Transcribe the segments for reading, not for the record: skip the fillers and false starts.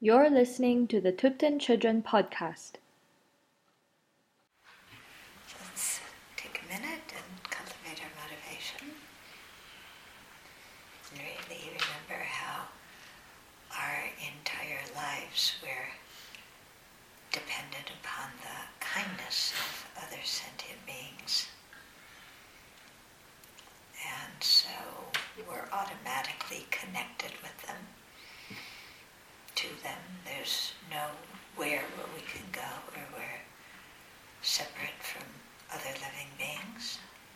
You're listening to the Tupten Children Podcast. Let's take a minute and cultivate our motivation. And really remember how our entire lives we're dependent upon the kindness of other sentient beings. And so we're automatically connected with them, to them. There's nowhere where we can go where we're separate from other living beings.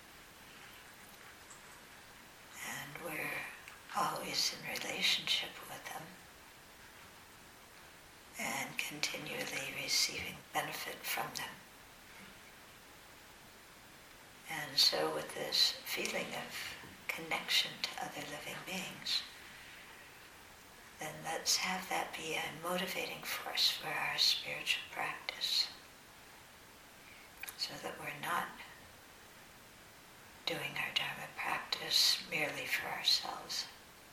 And we're always in relationship with them and continually receiving benefit from them. And so with this feeling of connection to other living beings, then let's have that be a motivating force for our spiritual practice, so that we're not doing our Dharma practice merely for ourselves,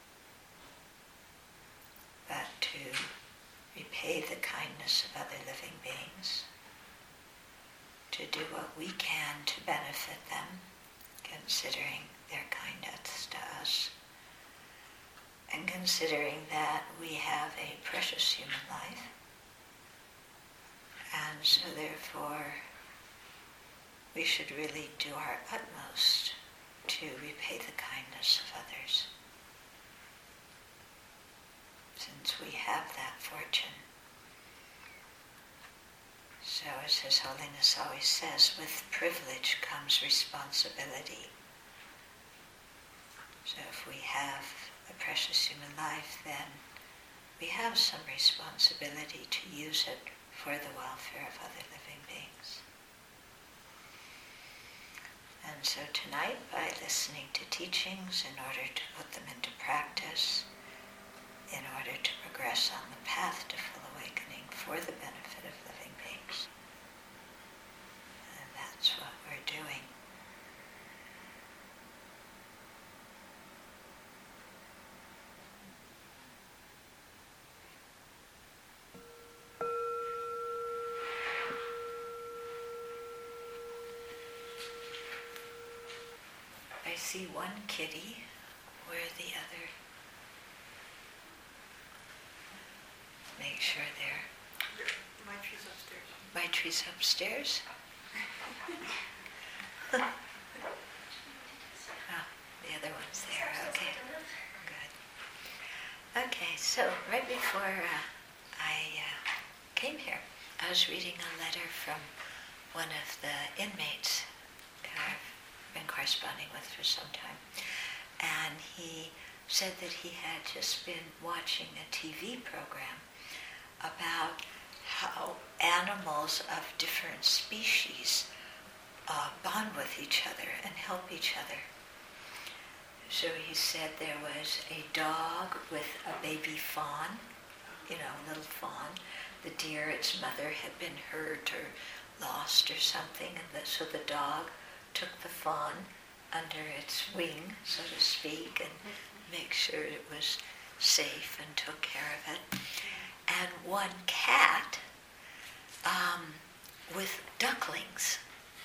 but to repay the kindness of other living beings, to do what we can to benefit them, considering their kindness to us, and considering that we have a precious human life, and so therefore we should really do our utmost to repay the kindness of others, since we have that fortune. So as His Holiness always says, with privilege comes responsibility. So if we have a precious human life, then we have some responsibility to use it for the welfare of other living beings. And so tonight, by listening to teachings in order to put them into practice, in order to progress on the path to full awakening for the benefit of living beings, and that's what we're doing. I see one kitty. Where the other? Make sure they're... My tree's upstairs. My tree's upstairs? Oh, the other one's there. Okay, good. Okay, so right before I came here, I was reading a letter from one of the inmates who I've been corresponding with for some time. And he said that he had just been watching a TV program about how animals of different species bond with each other and help each other. So he said there was a dog with a baby fawn, a little fawn. The deer, its mother, had been hurt or lost or something, and so the dog took the fawn under its wing, so to speak, and make sure it was safe and took care of it. And one cat with ducklings.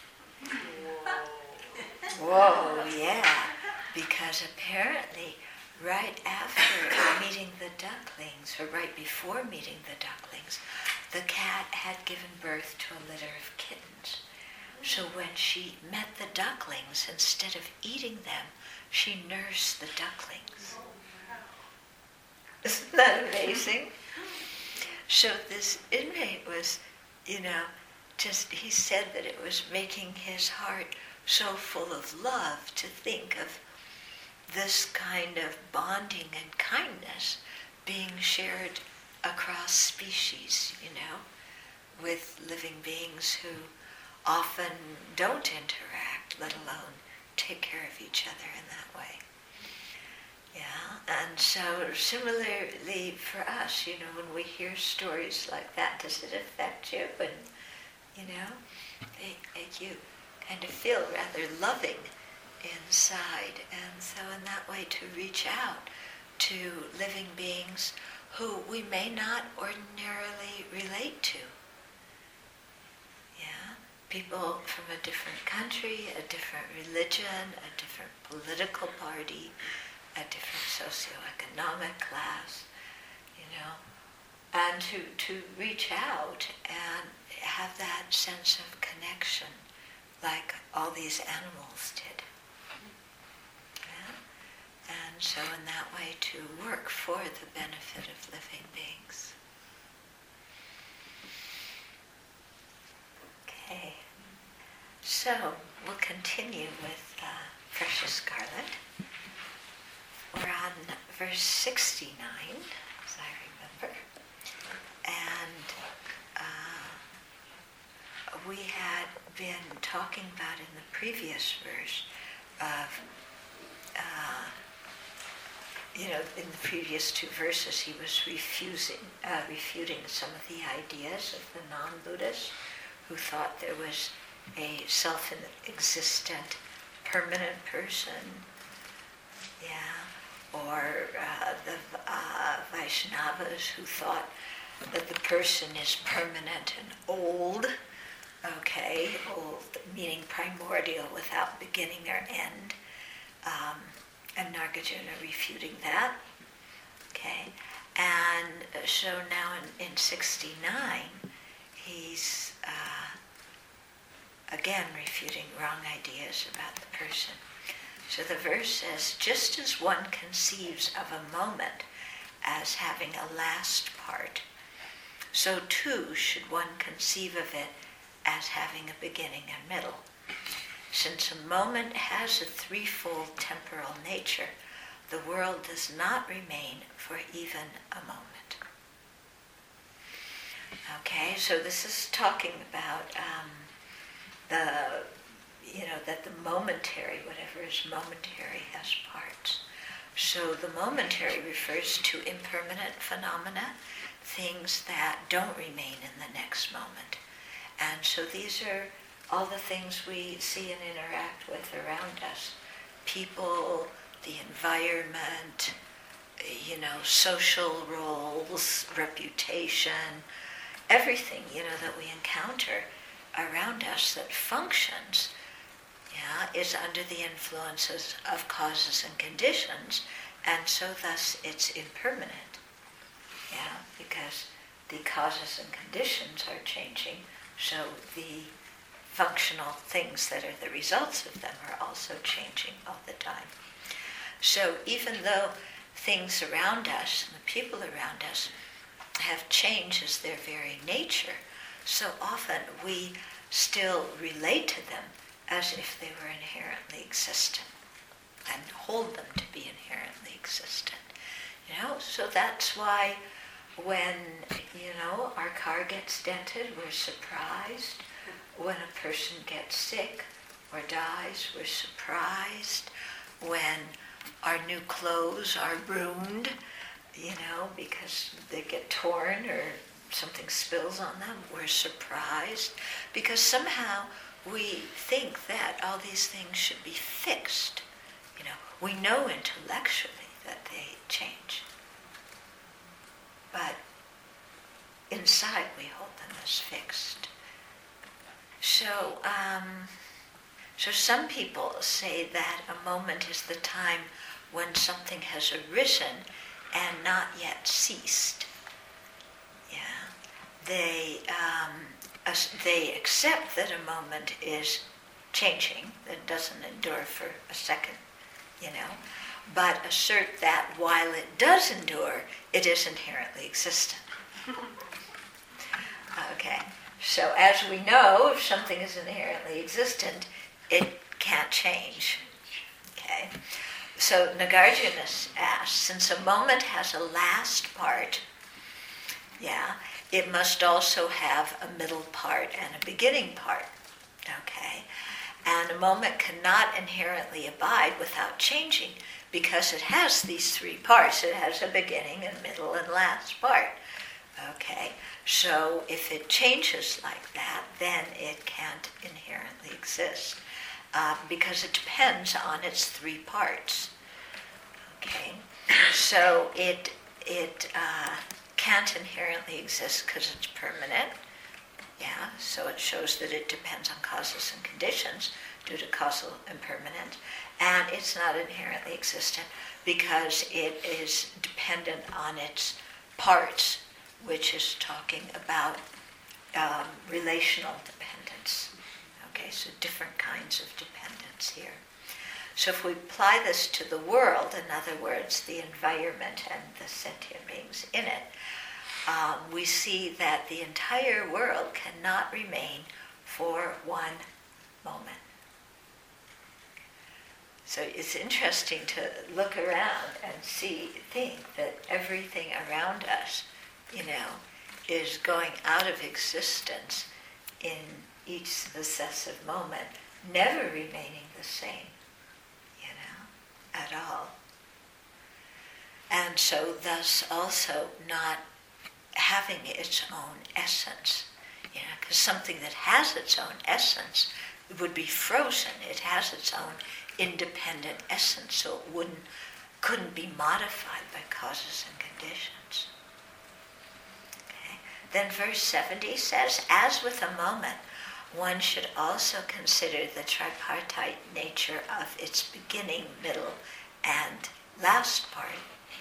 Whoa, yeah. Because apparently right after meeting the ducklings, or right before meeting the ducklings, the cat had given birth to a litter of kittens. So when she met the ducklings, instead of eating them, she nursed the ducklings. Isn't that amazing? So this inmate was, he said that it was making his heart so full of love to think of this kind of bonding and kindness being shared across species, with living beings who often don't interact, let alone take care of each other in that way. Yeah, and so similarly for us, when we hear stories like that, does it affect you? And, they make you kind of feel rather loving inside. And so in that way to reach out to living beings who we may not ordinarily relate to. Yeah? People from a different country, a different religion, a different political party, a different socioeconomic class, and to reach out and have that sense of connection like all these animals did. Yeah? And so in that way to work for the benefit of living beings. Okay, so we'll continue with Precious Scarlet. We're on verse 69, as I remember. And we had been talking about in the previous verse of, in the previous two verses he was refuting some of the ideas of the non-Buddhists who thought there was a self-existent permanent person, or the Vaishnavas who thought that the person is permanent and old, old meaning primordial without beginning or end, and Nagarjuna refuting that, and so now in 69 he's again refuting wrong ideas about the person. So the verse says, just as one conceives of a moment as having a last part, so too should one conceive of it as having a beginning and middle. Since a moment has a threefold temporal nature, the world does not remain for even a moment. So this is talking about that the momentary, whatever is momentary, has parts. So the momentary refers to impermanent phenomena, things that don't remain in the next moment. And so these are all the things we see and interact with around us. People, the environment, social roles, reputation, everything, that we encounter around us that functions, is under the influences of causes and conditions, and so thus it's impermanent. Because the causes and conditions are changing, so the functional things that are the results of them are also changing all the time. So even though things around us and the people around us have changed as their very nature, so often we still relate to them as if they were inherently existent and hold them to be inherently existent. So that's why when, our car gets dented, we're surprised. When a person gets sick or dies, we're surprised. When our new clothes are ruined, because they get torn or something spills on them, we're surprised. Because somehow we think that all these things should be fixed. We know intellectually that they change. But inside we hold them as fixed. So some people say that a moment is the time when something has arisen and not yet ceased. They accept that a moment is changing, that it doesn't endure for a second, but assert that while it does endure, it is inherently existent. So as we know, if something is inherently existent, it can't change. So Nagarjuna asks, since a moment has a last part, it must also have a middle part and a beginning part. And a moment cannot inherently abide without changing because it has these three parts. It has a beginning, a middle, and last part. So if it changes like that, then it can't inherently exist because it depends on its three parts. So it it can't inherently exist because it's permanent. Yeah, so it shows that it depends on causes and conditions due to causal impermanence. And it's not inherently existent because it is dependent on its parts, which is talking about relational dependence. Okay, so different kinds of dependence here. So if we apply this to the world, in other words, the environment and the sentient beings in it, we see that the entire world cannot remain for one moment. So it's interesting to look around and think that everything around us, is going out of existence in each successive moment, never remaining the same, at all. And so thus also not having its own essence, because something that has its own essence would be frozen. It has its own independent essence, so it couldn't be modified by causes and conditions. Okay. Then verse 70 says, as with a moment, one should also consider the tripartite nature of its beginning, middle, and last part.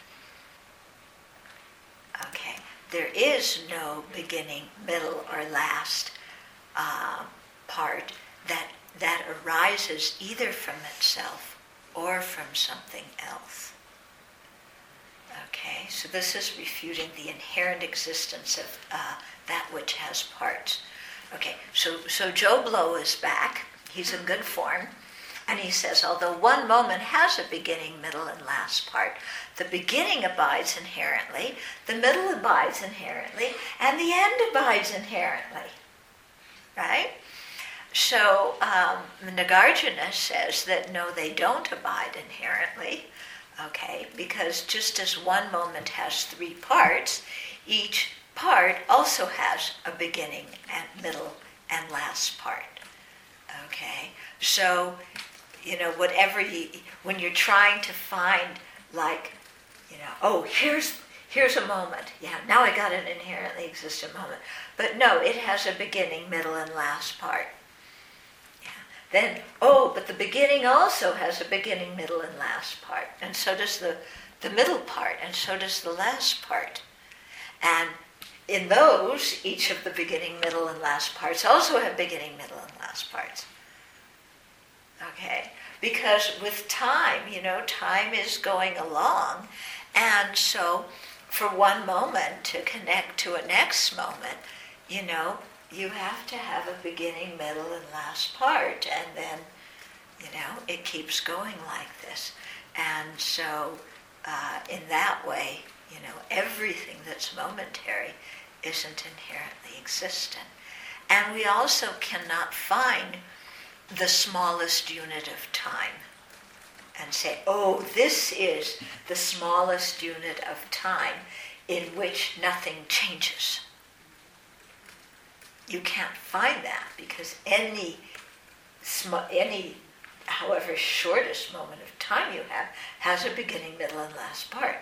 Okay, there is no beginning, middle, or last part that arises either from itself or from something else. Okay, so this is refuting the inherent existence of that which has parts. Okay, so Joe Blow is back. He's in good form. And he says, although one moment has a beginning, middle, and last part, the beginning abides inherently, the middle abides inherently, and the end abides inherently. Right? So Nagarjuna says that no, they don't abide inherently, okay, because just as one moment has three parts, each part also has a beginning and middle and last part. Okay, so when you're trying to find, here's a moment. Yeah, now I got an inherently existent moment. But no, it has a beginning, middle, and last part. Yeah. Then, but the beginning also has a beginning, middle, and last part. And so does the middle part, and so does the last part. And in those, each of the beginning, middle, and last parts also have beginning, middle, and last parts. Okay, because with time, time is going along, and so for one moment to connect to a next moment, you have to have a beginning, middle, and last part, and then, it keeps going like this. And so in that way, everything that's momentary isn't inherently existent. And we also cannot find the smallest unit of time and say, this is the smallest unit of time in which nothing changes. You can't find that because any however shortest moment of time you have has a beginning, middle, and last part.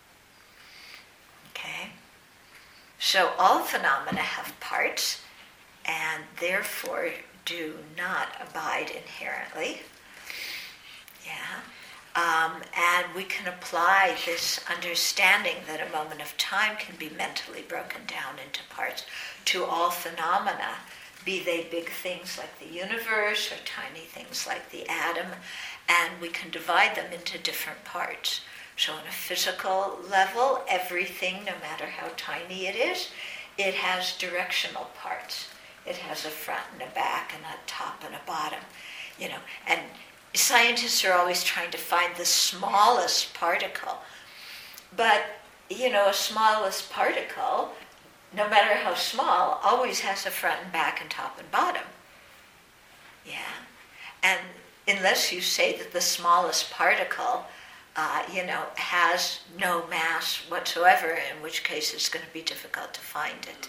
Okay? So all phenomena have parts and therefore do not abide inherently. Yeah. And we can apply this understanding that a moment of time can be mentally broken down into parts to all phenomena, be they big things like the universe or tiny things like the atom, and we can divide them into different parts. So on a physical level, everything, no matter how tiny it is, it has directional parts. It has a front and a back and a top and a bottom, and scientists are always trying to find the smallest particle. But, a smallest particle, no matter how small, always has a front and back and top and bottom. Yeah. And unless you say that the smallest particle, has no mass whatsoever, in which case it's going to be difficult to find it.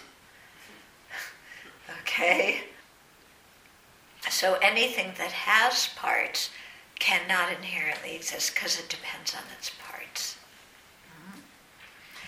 Okay? So anything that has parts cannot inherently exist because it depends on its parts.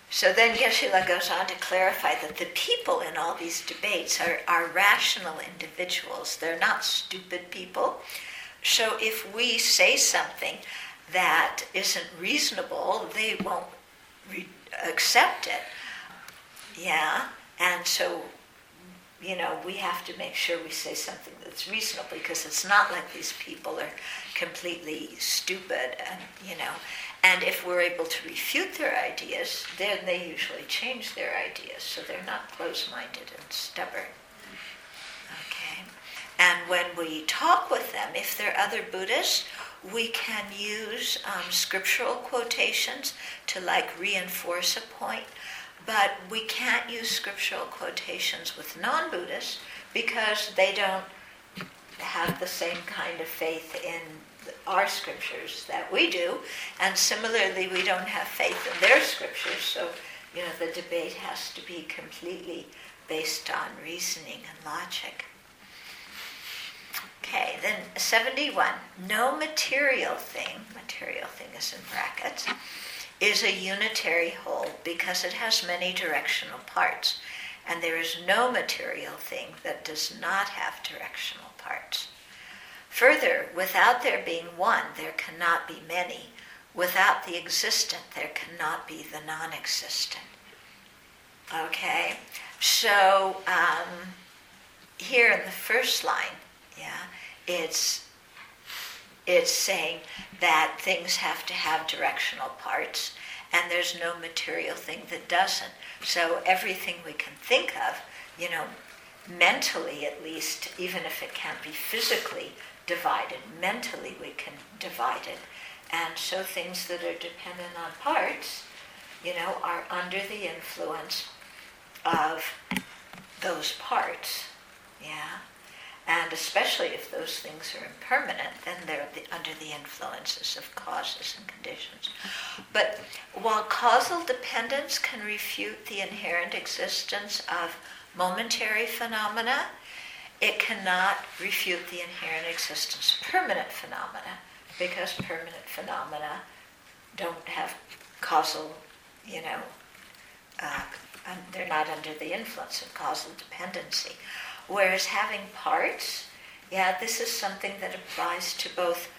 So then Geshe-la goes on to clarify that the people in all these debates are rational individuals. They're not stupid people. So if we say something that isn't reasonable, they won't accept it. Yeah, and so, we have to make sure we say something that's reasonable, because it's not like these people are completely stupid, and if we're able to refute their ideas, then they usually change their ideas, so they're not closed-minded and stubborn. Okay, and when we talk with them, if they're other Buddhists, we can use scriptural quotations to reinforce a point. But we can't use scriptural quotations with non-Buddhists because they don't have the same kind of faith in our scriptures that we do. And similarly, we don't have faith in their scriptures. So, the debate has to be completely based on reasoning and logic. Okay, then 71. No material thing is in brackets, is a unitary whole because it has many directional parts, and there is no material thing that does not have directional parts. Further, without there being one, there cannot be many. Without the existent, there cannot be the non-existent. Okay, so here in the first line, it's saying that things have to have directional parts, and there's no material thing that doesn't. So everything we can think of, mentally at least, even if it can't be physically divided, mentally we can divide it. And so things that are dependent on parts, are under the influence of those parts. Yeah. And especially if those things are impermanent, then they're under the influences of causes and conditions. But while causal dependence can refute the inherent existence of momentary phenomena, it cannot refute the inherent existence of permanent phenomena, because permanent phenomena don't have causal, they're not under the influence of causal dependency. Whereas having parts, this is something that applies to both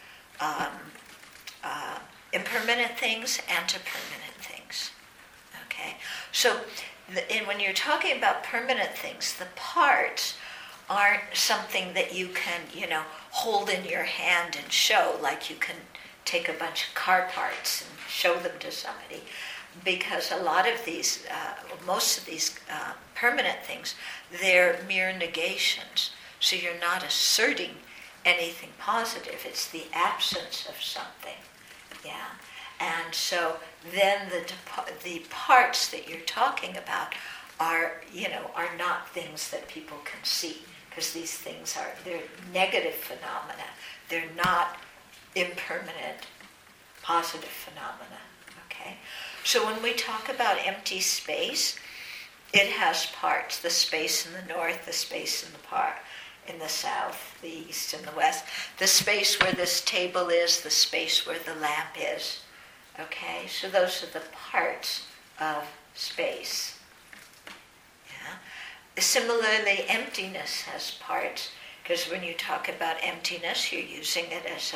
impermanent things and to permanent things. Okay, so when you're talking about permanent things, the parts aren't something that you can, hold in your hand and show, like you can take a bunch of car parts and show them to somebody. Because a lot of these, most of these permanent things, they're mere negations. So you're not asserting anything positive. It's the absence of something. Yeah. And so then the parts that you're talking about are not things that people can see, because these things they're negative phenomena. They're not impermanent, positive phenomena. Okay. So when we talk about empty space, it has parts: the space in the north, the space in the south, the east and the west, the space where this table is, the space where the lamp is. Okay, so those are the parts of space. Yeah. Similarly, emptiness has parts, because when you talk about emptiness, you're using it as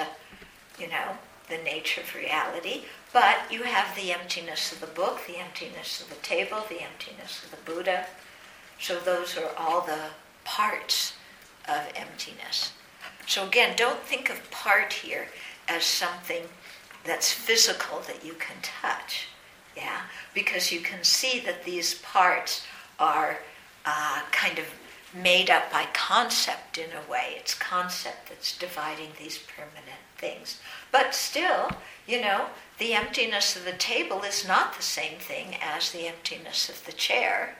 the nature of reality. But you have the emptiness of the book, the emptiness of the table, the emptiness of the Buddha. So those are all the parts of emptiness. So again, don't think of part here as something that's physical that you can touch. Yeah, because you can see that these parts are kind of made up by concept in a way. It's concept that's dividing these permanent things. But still, the emptiness of the table is not the same thing as the emptiness of the chair.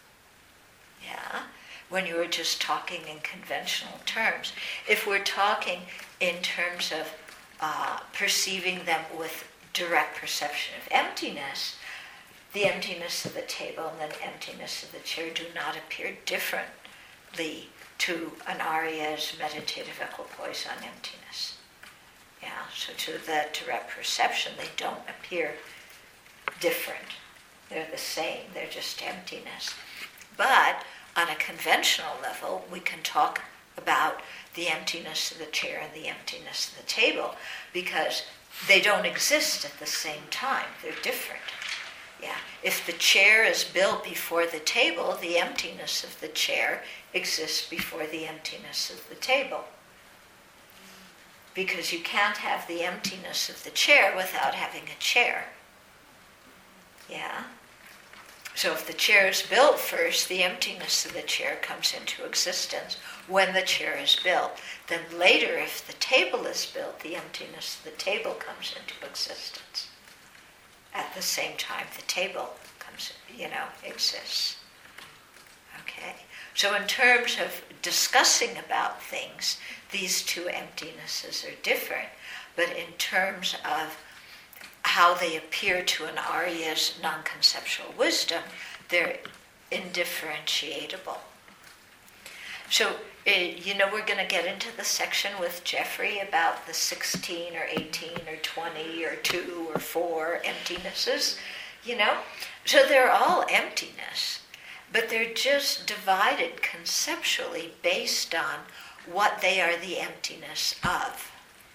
Yeah, when you were just talking in conventional terms. If we're talking in terms of perceiving them with direct perception of emptiness, the emptiness of the table and the emptiness of the chair do not appear differently to an Arya's meditative equipoise on emptiness. Yeah, so to the direct perception, they don't appear different. They're the same, they're just emptiness. But on a conventional level, we can talk about the emptiness of the chair and the emptiness of the table, because they don't exist at the same time. They're different. Yeah. If the chair is built before the table, the emptiness of the chair exists before the emptiness of the table. Because you can't have the emptiness of the chair without having a chair. Yeah. So if the chair is built first, the emptiness of the chair comes into existence when the chair is built. Then later, if the table is built, the emptiness of the table comes into existence. At the same time, the table comes, exists. Okay? So in terms of discussing about things, these two emptinesses are different. But in terms of how they appear to an Arya's non-conceptual wisdom, they're indifferentiable. So, we're going to get into the section with Jeffrey about the 16 or 18 or 20 or 2 or 4 emptinesses, So they're all emptiness, but they're just divided conceptually based on what they are the emptiness of.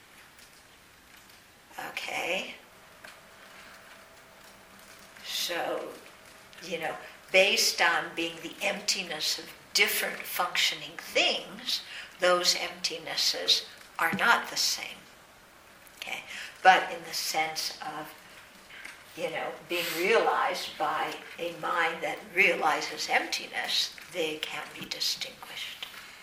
Okay? So, based on being the emptiness of different functioning things, those emptinesses are not the same. Okay? But in the sense of, being realized by a mind that realizes emptiness, they can be distinguished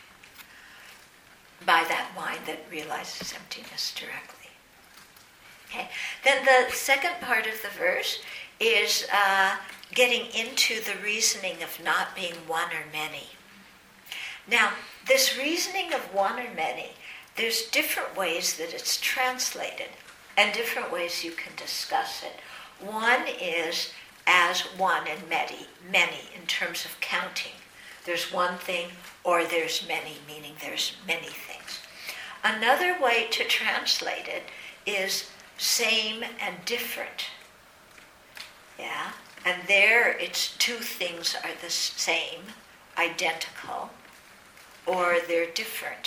by that mind that realizes emptiness directly. Okay? Then the second part of the verse is getting into the reasoning of not being one or many. Now, this reasoning of one or many, there's different ways that it's translated and different ways you can discuss it. One is as one and many in terms of counting. There's one thing or there's many, meaning there's many things. Another way to translate it is same and different. Yeah, and there it's two things are the same, identical, or they're different.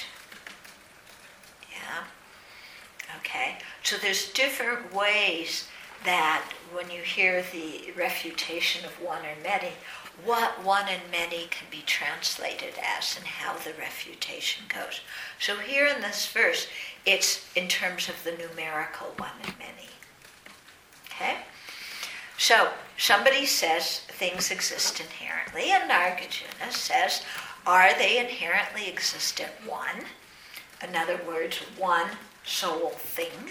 Yeah, okay. So there's different ways that when you hear the refutation of one or many, what one and many can be translated as and how the refutation goes. So here in this verse, it's in terms of the numerical one and many. Okay? So, somebody says things exist inherently, and Nagarjuna says, are they inherently existent one? In other words, one sole thing.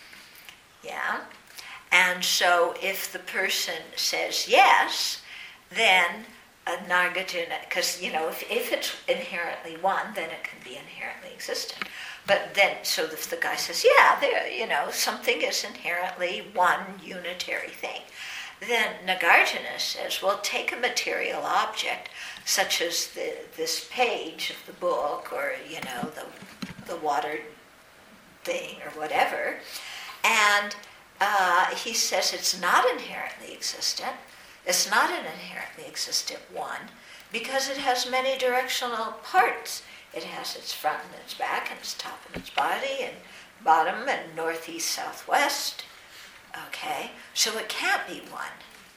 Yeah? And so if the person says yes, then Nagarjuna, because, if it's inherently one, then it can be inherently existent. But then, so if the guy says, yeah, there, something is inherently one unitary thing, then Nagarjuna says, well, take a material object, such as this page of the book, or, the water thing, or whatever, and he says it's not inherently existent. It's not an inherently existent one, because it has many directional parts. It has its front and its back, and its top and its body, and bottom, and northeast, southwest. Okay, so it can't be one.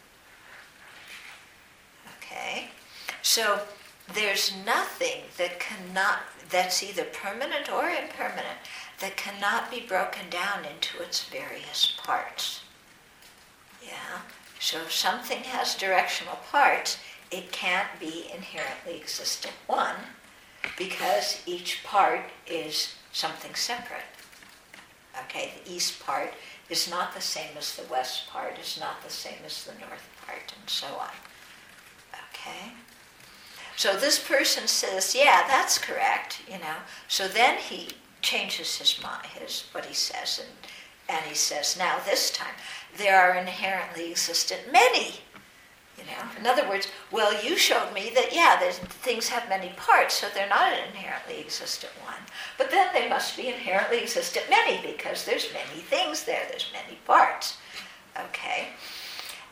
Okay, so there's nothing that's either permanent or impermanent, that cannot be broken down into its various parts. Yeah, so if something has directional parts, it can't be inherently existent one, because each part is something separate. Okay, the east part is not the same as the west part, is not the same as the north part, and so on. Okay? So this person says, yeah, that's correct, So then he changes his mind, what he says, and he says, now this time, there are inherently existent many. In other words, well, you showed me that, yeah, things have many parts, so they're not an inherently existent one. But then they must be inherently existent many, because there's many things there, there's many parts. Okay?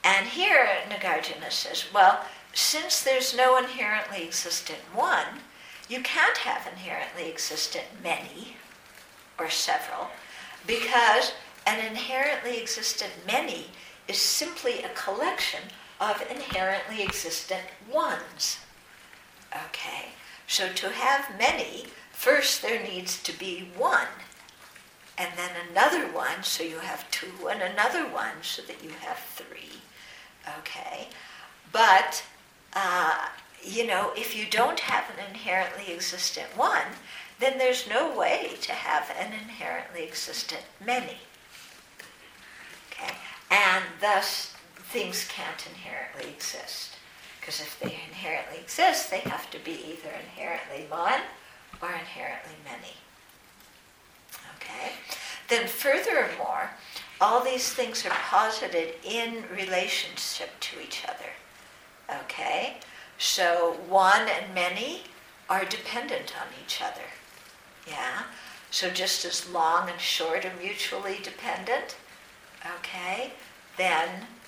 And here Nagarjuna says, well, since there's no inherently existent one, you can't have inherently existent many or several, because an inherently existent many is simply a collection of inherently existent ones. Okay, so to have many, first there needs to be one, and then another one, so you have two, and another one, so that you have three. Okay, but if you don't have an inherently existent one, then there's no way to have an inherently existent many. Okay, and thus things can't inherently exist, because if they inherently exist, they have to be either inherently one or inherently many. Okay, then furthermore, all these things are posited in relationship to each other. Okay, so one and many are dependent on each other. Yeah, so just as long and short are mutually dependent, okay, then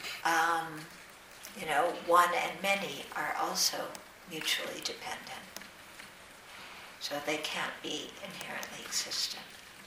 one and many are also mutually dependent. So they can't be inherently existent.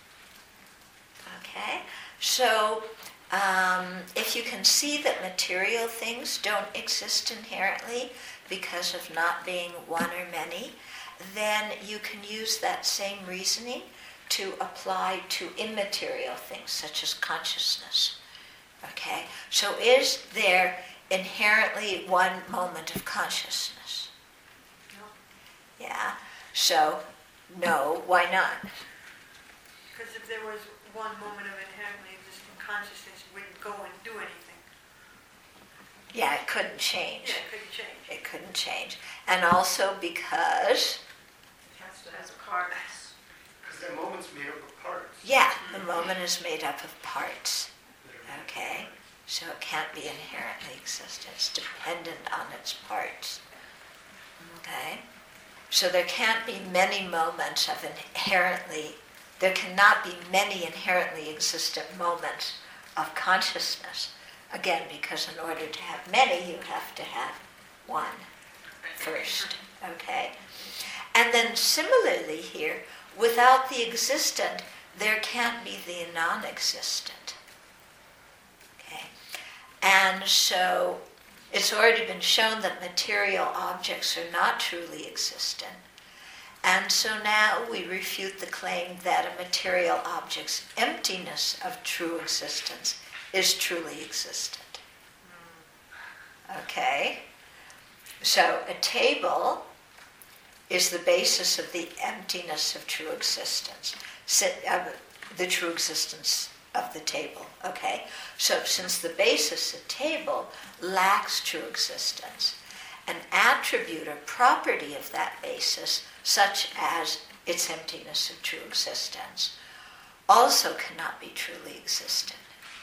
Okay, so if you can see that material things don't exist inherently because of not being one or many, then you can use that same reasoning to apply to immaterial things such as consciousness. Okay, so is there inherently one moment of consciousness? No. Yeah, so no, why not? Because if there was one moment of inherently existing consciousness, it wouldn't go and do anything. Yeah, it couldn't change. Yeah, it couldn't change. It couldn't change. And also because... It has parts. Because that moment's made up of parts. Yeah, the moment is made up of parts. Okay? So it can't be inherently existent. It's dependent on its parts. Okay? So there can't be many moments of there cannot be many inherently existent moments of consciousness. Again, because in order to have many, you have to have one first. Okay? And then similarly here, without the existent, there can't be the non-existent. Okay? And so it's already been shown that material objects are not truly existent. And so now we refute the claim that a material object's emptiness of true existence is truly existent. Okay? So a table is the basis of the emptiness of true existence, the true existence of the table. Okay? So since the basis of table lacks true existence, an attribute or property of that basis, such as its emptiness of true existence, also cannot be truly existent.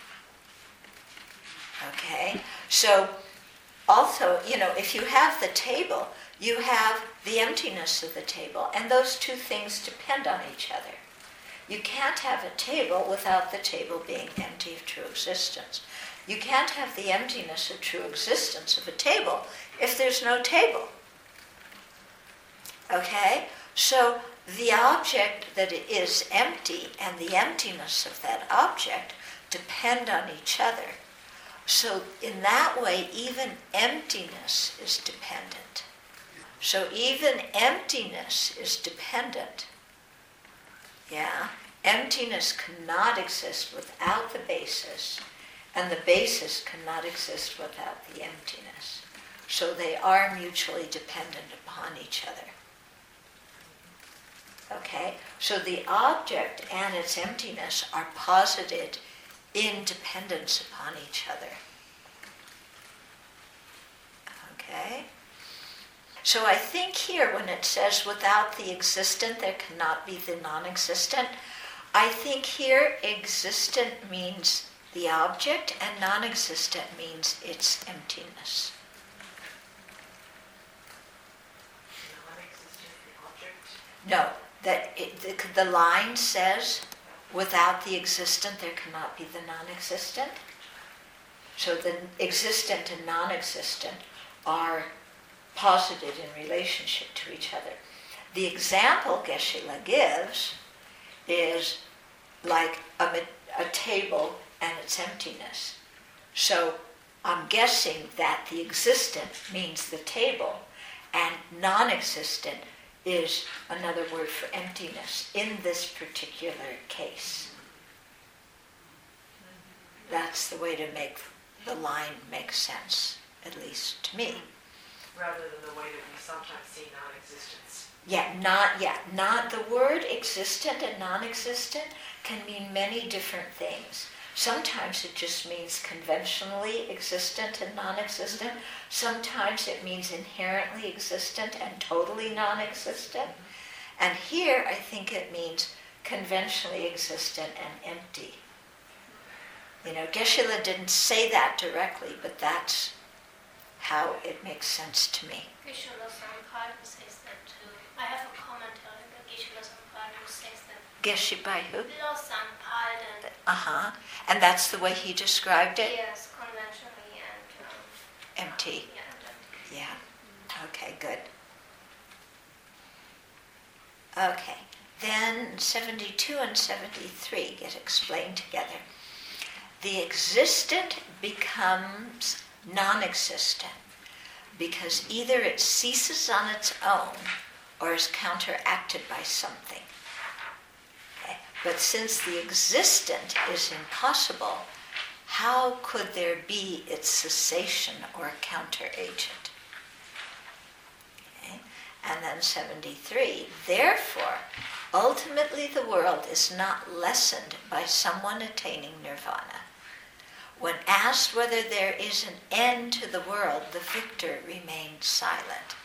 Okay? So also, if you have the table, you have the emptiness of the table, and those two things depend on each other. You can't have a table without the table being empty of true existence. You can't have the emptiness of true existence of a table if there's no table. Okay? So the object that is empty and the emptiness of that object depend on each other. So in that way, even emptiness is dependent. So even emptiness is dependent. Yeah? Emptiness cannot exist without the basis, and the basis cannot exist without the emptiness. So they are mutually dependent upon each other. Okay? So the object and its emptiness are posited in dependence upon each other. Okay? So I think here when it says without the existent there cannot be the non-existent, I think here existent means the object and non-existent means its emptiness. No, that the line says without the existent there cannot be the non-existent. So the existent and non-existent are posited in relationship to each other. The example Geshe-la gives is like a table and its emptiness. So I'm guessing that the existent means the table, and non-existent is another word for emptiness in this particular case. That's the way to make the line make sense, at least to me. Rather than the way that we sometimes see non-existence. Not the word existent and non-existent can mean many different things. Sometimes it just means conventionally existent and non-existent. Sometimes it means inherently existent and totally non-existent. And here I think it means conventionally existent and empty. Geshe-la didn't say that directly, but that's how it makes sense to me. Geshe-la Sampadma says that too. I have a commentary that Geshe-la Sampadma says that. Geshe-bai who? Geshe-la Sampadma. Uh-huh. And that's the way he described it? Yes, conventionally and empty. Yeah, and empty. Yeah. Okay, good. Okay. Then 72 and 73 get explained together. The existent becomes non-existent because either it ceases on its own or is counteracted by something. Okay? But since the existent is impossible, how could there be its cessation or counteragent? Okay? And then 73, therefore, ultimately the world is not lessened by someone attaining nirvana. When asked whether there is an end to the world, the victor remained silent.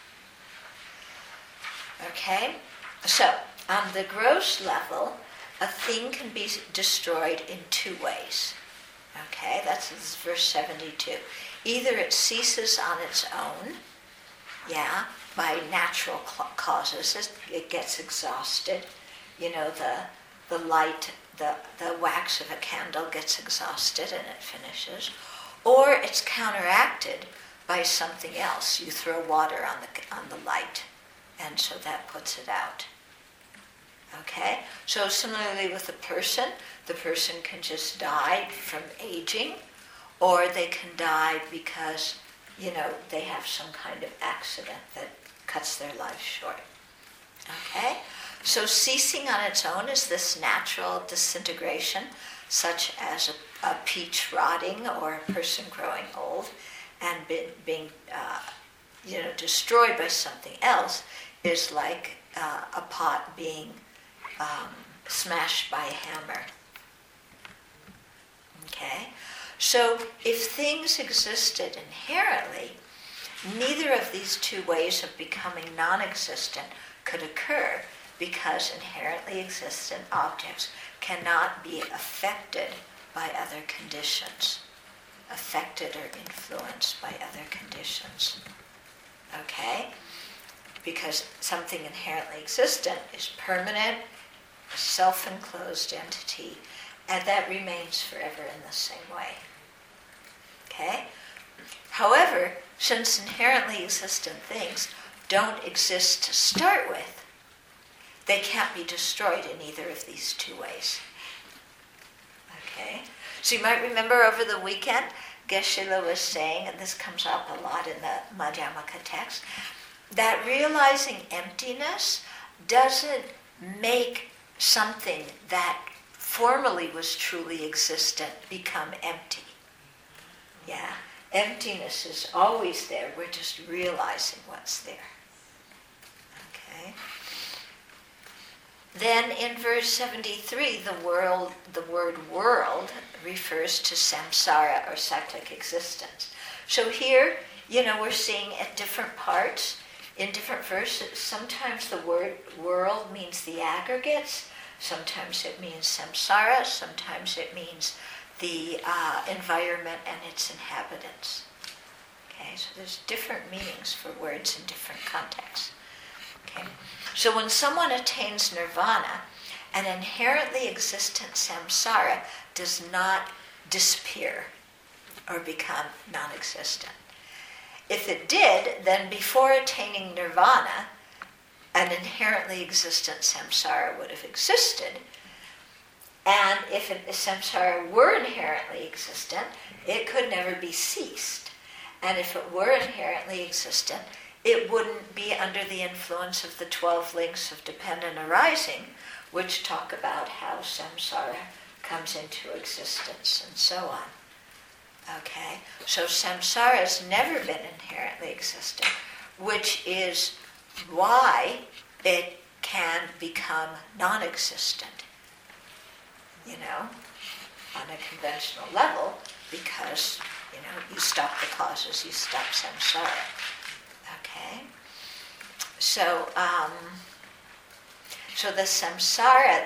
Okay? So, on the gross level, a thing can be destroyed in two ways. Okay? That's verse 72. Either it ceases on its own, by natural causes, it gets exhausted. The light, the wax of a candle gets exhausted and it finishes. Or it's counteracted by something else. You throw water on the light, and so that puts it out. Okay? So similarly with the person can just die from aging, or they can die because, they have some kind of accident that cuts their life short. Okay? So ceasing on its own is this natural disintegration, such as a peach rotting or a person growing old and being destroyed by something else is like a pot being smashed by a hammer. Okay? So if things existed inherently, neither of these two ways of becoming non-existent could occur, because inherently existent objects cannot be affected by other conditions, affected or influenced by other conditions. Okay? Because something inherently existent is permanent, a self-enclosed entity, and that remains forever in the same way. Okay? However, since inherently existent things don't exist to start with, they can't be destroyed in either of these two ways. Okay? So you might remember over the weekend, Geshe-la was saying, and this comes up a lot in the Madhyamaka text, that realizing emptiness doesn't make something that formerly was truly existent become empty. Yeah? Emptiness is always there. We're just realizing what's there. Okay? Then in verse 73, the word world refers to samsara or cyclic existence. So here, we're seeing at different parts, in different verses, sometimes the word world means the aggregates, sometimes it means samsara, sometimes it means the environment and its inhabitants. Okay, so there's different meanings for words in different contexts. Okay. So when someone attains nirvana, an inherently existent samsara does not disappear. or become non-existent. If it did, then before attaining nirvana, an inherently existent samsara would have existed. And if a samsara were inherently existent, it could never be ceased. And if it were inherently existent, it wouldn't be under the influence of the 12 links of dependent arising, which talk about how samsara comes into existence and so on. Okay? So samsara has never been inherently existent, which is why it can become non-existent, on a conventional level, because, you stop the causes, you stop samsara. Okay? So the samsara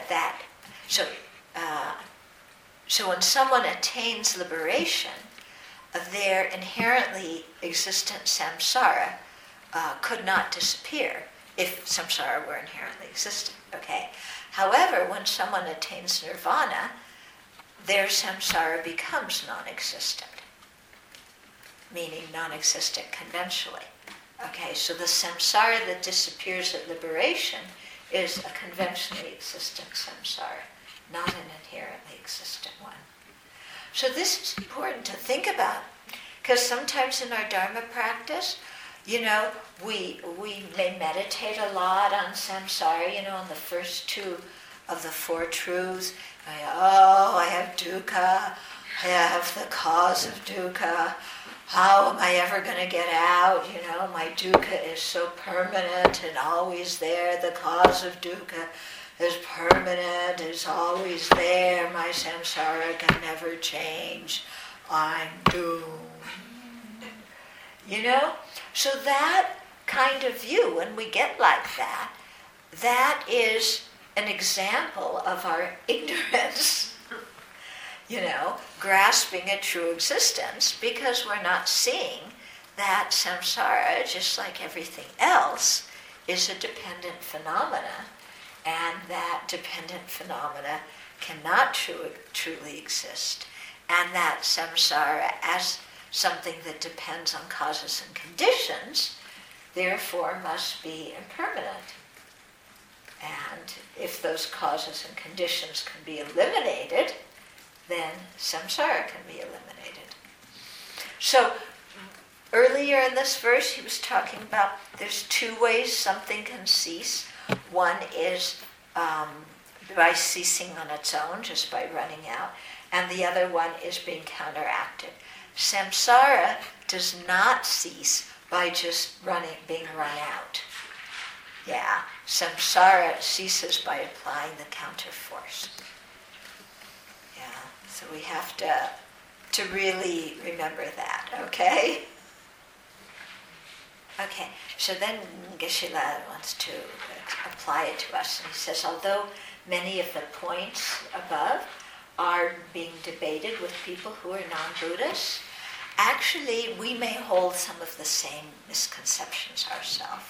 so when someone attains liberation, their inherently existent samsara could not disappear if samsara were inherently existent. Okay? However, when someone attains nirvana, their samsara becomes non-existent, meaning non-existent conventionally. Okay, so the samsara that disappears at liberation is a conventionally existent samsara, not an inherently existent one. So this is important to think about, because sometimes in our Dharma practice, we may meditate a lot on samsara, on the first two of the four truths. I have dukkha, I have the cause of dukkha. How am I ever going to get out? My dukkha is so permanent and always there. The cause of dukkha is permanent, is always there. My samsara can never change. I'm doomed. So that kind of view, when we get like that, that is an example of our ignorance, grasping a true existence, because we're not seeing that samsara, just like everything else, is a dependent phenomena, and that dependent phenomena cannot truly exist, and that samsara, as something that depends on causes and conditions, therefore must be impermanent. And if those causes and conditions can be eliminated, then samsara can be eliminated. So earlier in this verse, he was talking about there's two ways something can cease. One is by ceasing on its own, just by running out, and the other one is being counteracted. Samsara does not cease by just being run out. Yeah, samsara ceases by applying the counterforce. Yeah, so we have to really remember that, okay? Okay, so then Geshe-la wants to apply it to us, and he says, although many of the points above are being debated with people who are non-Buddhists, actually we may hold some of the same misconceptions ourselves.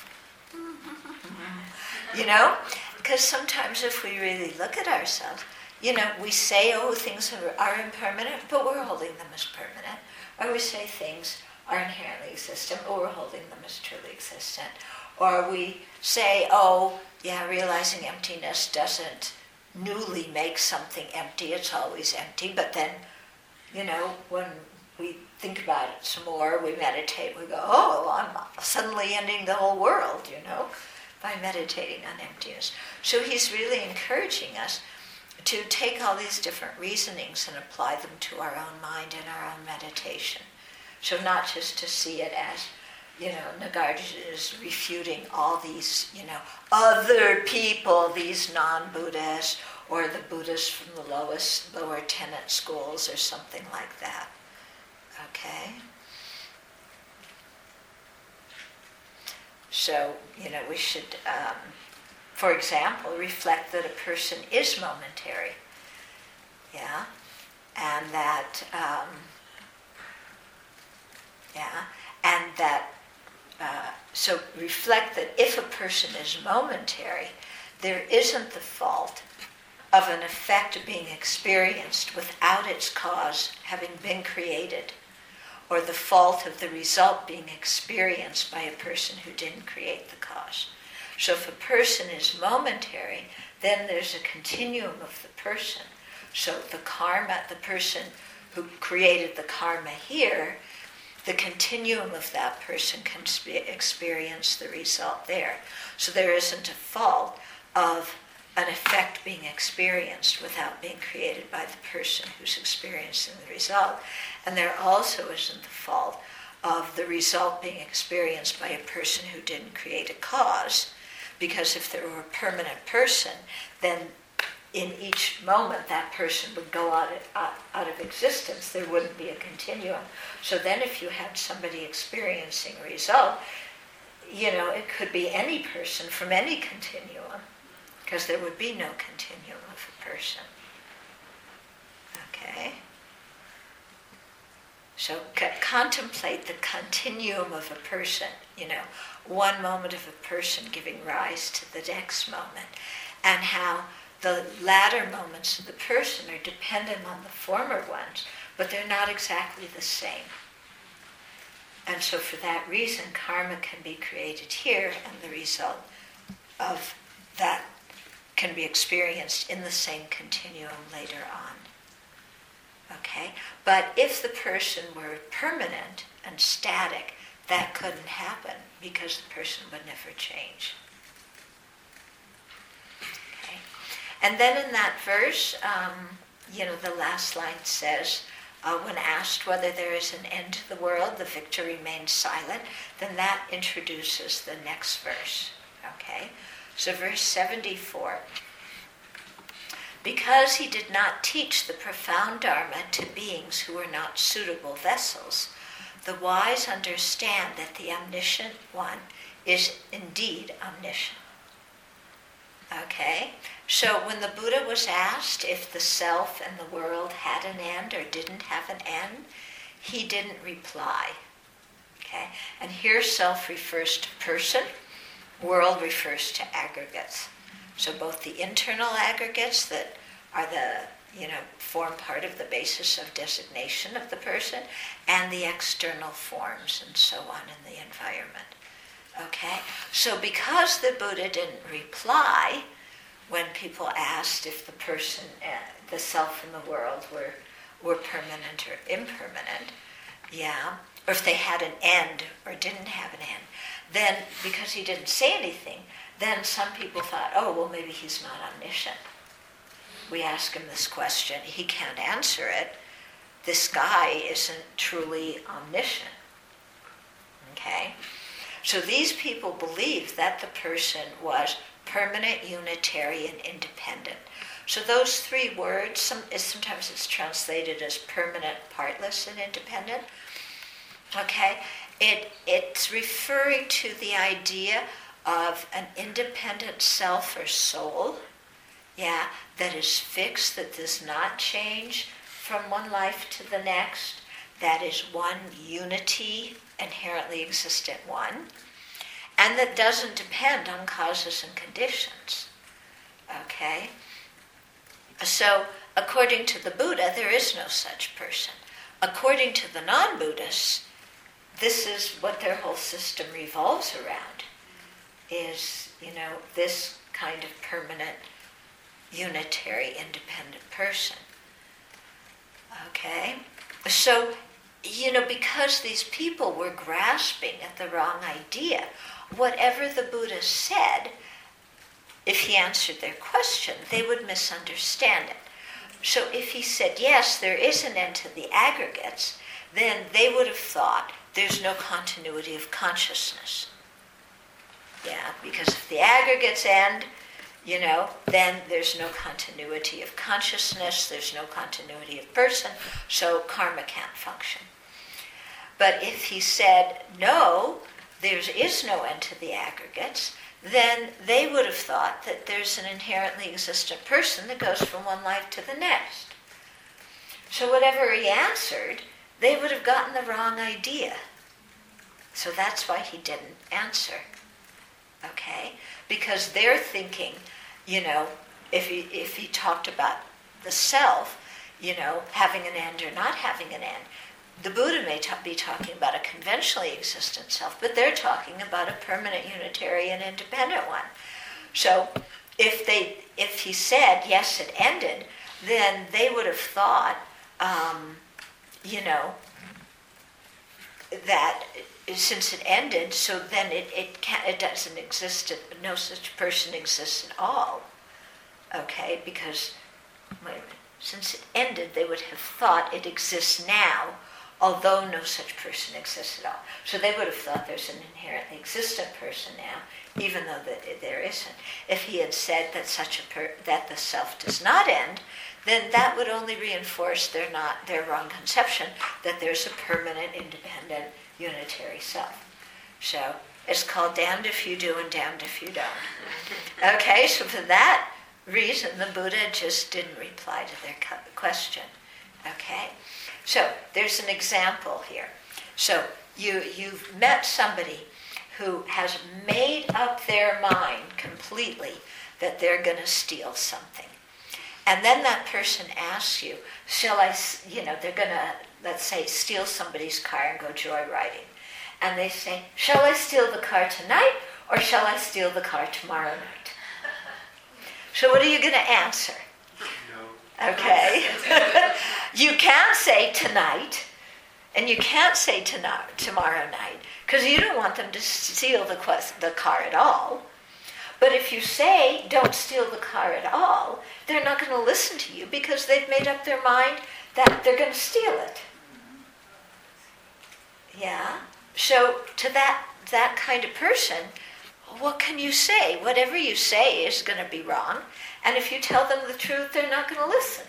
Because sometimes if we really look at ourselves, we say, things are impermanent, but we're holding them as permanent. Or we say things are inherently existent, but we're holding them as truly existent. Or we say, realizing emptiness doesn't newly make something empty, it's always empty. But then, when we think about it some more, we meditate, we go, I'm suddenly ending the whole world, by meditating on emptiness. So he's really encouraging us to take all these different reasonings and apply them to our own mind and our own meditation. So not just to see it as, Nagarjuna is refuting all these, other people, these non-Buddhists, or the Buddhists from the lower tenet schools, or something like that. Okay? So, we should, for example, reflect that a person is momentary. Yeah? And that, so reflect that if a person is momentary, there isn't the fault of an effect being experienced without its cause having been created. or the fault of the result being experienced by a person who didn't create the cause. So if a person is momentary, then there's a continuum of the person. So the karma, the person who created the karma here, the continuum of that person can experience the result there. So there isn't a fault of an effect being experienced without being created by the person who's experiencing the result. And there also isn't the fault of the result being experienced by a person who didn't create a cause, because if there were a permanent person, then in each moment that person would go out of existence. There wouldn't be a continuum. So then if you had somebody experiencing a result, it could be any person from any continuum, because there would be no continuum of a person. Okay? So contemplate the continuum of a person, one moment of a person giving rise to the next moment, and how the latter moments of the person are dependent on the former ones, but they're not exactly the same. And so for that reason, karma can be created here, and the result of that can be experienced in the same continuum later on. Okay? But if the person were permanent and static, that couldn't happen because the person would never change. Okay? And then in that verse, the last line says, when asked whether there is an end to the world, the victor remains silent. Then that introduces the next verse. Okay? So verse 74. Because he did not teach the profound Dharma to beings who were not suitable vessels, the wise understand that the omniscient one is indeed omniscient. Okay? So when the Buddha was asked if the self and the world had an end or didn't have an end, he didn't reply. Okay? And here self refers to person, world refers to aggregates. So both the internal aggregates that are form part of the basis of designation of the person, and the external forms and so on in the environment. Okay? So because the Buddha didn't reply when people asked if the person, the self and the world were permanent or impermanent, or if they had an end or didn't have an end, then because he didn't say anything, then some people thought, oh, well, maybe he's not omniscient. We ask him this question, he can't answer it. This guy isn't truly omniscient. Okay? So these people believed that the person was permanent, unitary, and independent. So those three words, sometimes it's translated as permanent, partless, and independent. Okay? It's referring to the idea of an independent self or soul, that is fixed, that does not change from one life to the next, that is one unity, inherently existent one, and that doesn't depend on causes and conditions. Okay? So, according to the Buddha, there is no such person. According to the non-Buddhists, this is what their whole system revolves around, is, this kind of permanent, unitary, independent person. Okay? So, because these people were grasping at the wrong idea, whatever the Buddha said, if he answered their question, they would misunderstand it. So if he said, yes, there is an end to the aggregates, then they would have thought there's no continuity of consciousness. Because if the aggregates end, then there's no continuity of consciousness, there's no continuity of person, so karma can't function. But if he said, no, there is no end to the aggregates, then they would have thought that there's an inherently existent person that goes from one life to the next. So whatever he answered, they would have gotten the wrong idea. So that's why he didn't answer. Okay? Because they're thinking, if he talked about the self, having an end or not having an end, the Buddha may be talking about a conventionally existent self, but they're talking about a permanent, unitary, and independent one. So if he said, yes, it ended, then they would have thought, that since it ended, so then it doesn't exist, no such person exists at all. Okay, because, wait a minute, since it ended, they would have thought it exists now, although no such person exists at all. So they would have thought there's an inherently existent person now, even though there isn't. If he had said that that the self does not end, then that would only reinforce their wrong conception that there's a permanent, independent, unitary self. So it's called damned if you do and damned if you don't. Okay, so for that reason, the Buddha just didn't reply to their question. Okay, so there's an example here. So you've met somebody who has made up their mind completely that they're going to steal something. And then that person asks you, they're going to, let's say, steal somebody's car and go joyriding. And they say, shall I steal the car tonight or shall I steal the car tomorrow night? So what are you going to answer? No. Okay. You can't say tonight, and you can't say tomorrow night, because you don't want them to steal the car at all. But if you say, don't steal the car at all, they're not going to listen to you because they've made up their mind that they're going to steal it. Yeah? So to that kind of person, what can you say? Whatever you say is going to be wrong. And if you tell them the truth, they're not going to listen.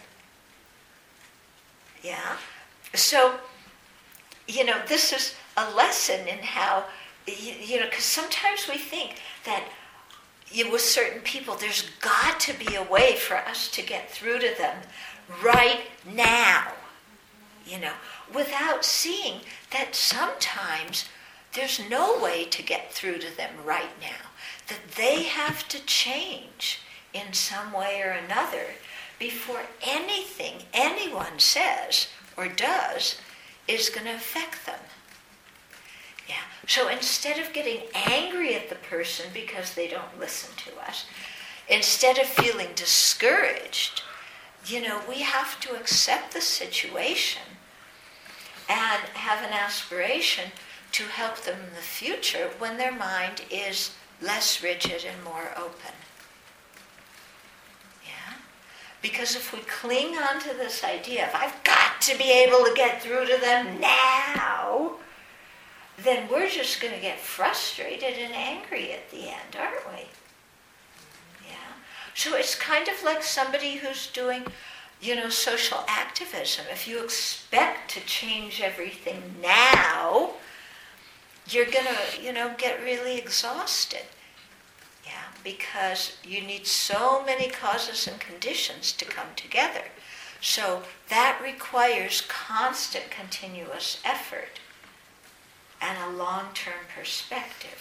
Yeah? So, this is a lesson in how, because sometimes we think that with certain people, there's got to be a way for us to get through to them right now, without seeing that sometimes there's no way to get through to them right now, that they have to change in some way or another before anything anyone says or does is going to affect them. Yeah. So instead of getting angry at the person because they don't listen to us, instead of feeling discouraged, we have to accept the situation and have an aspiration to help them in the future when their mind is less rigid and more open. Yeah? Because if we cling on to this idea of, I've got to be able to get through to them now, then we're just going to get frustrated and angry at the end, aren't we? Yeah. So it's kind of like somebody who's doing, social activism. If you expect to change everything now, you're going to, get really exhausted. Yeah, because you need so many causes and conditions to come together. So that requires constant, continuous effort and a long-term perspective.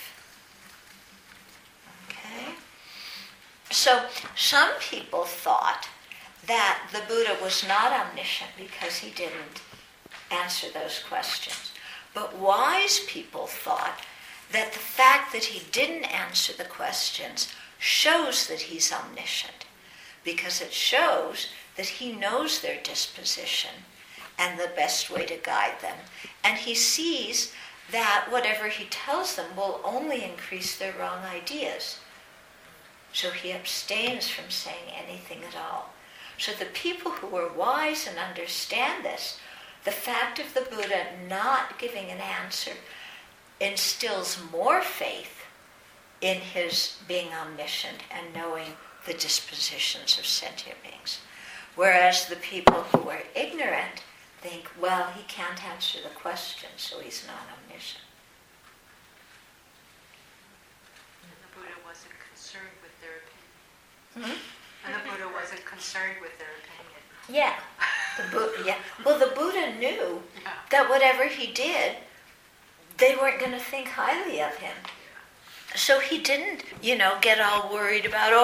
Okay? So some people thought that the Buddha was not omniscient because he didn't answer those questions. But wise people thought that the fact that he didn't answer the questions shows that he's omniscient, because it shows that he knows their disposition and the best way to guide them. And he sees that whatever he tells them will only increase their wrong ideas. So he abstains from saying anything at all. So the people who are wise and understand this, the fact of the Buddha not giving an answer instills more faith in his being omniscient and knowing the dispositions of sentient beings. Whereas the people who are ignorant think, well, he can't answer the question, so he's not omniscient. And the Buddha wasn't concerned with their opinion. And the Buddha wasn't concerned with their opinion. Yeah. Well, the Buddha knew that whatever he did, they weren't going to think highly of him. So he didn't, get all worried about,